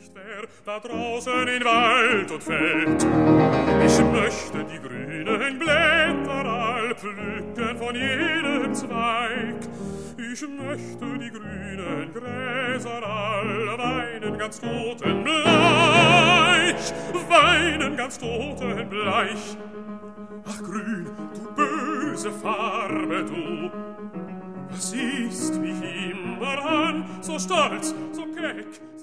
Da draußen in Wald und Feld. Ich möchte die grünen Blätter all pflücken von jedem Zweig. Ich möchte die grünen Gräser all weinen ganz totenbleich, weinen ganz totenbleich. Ach grün, du böse Farbe, du, was siehst mich immer an, so stolz, so keck,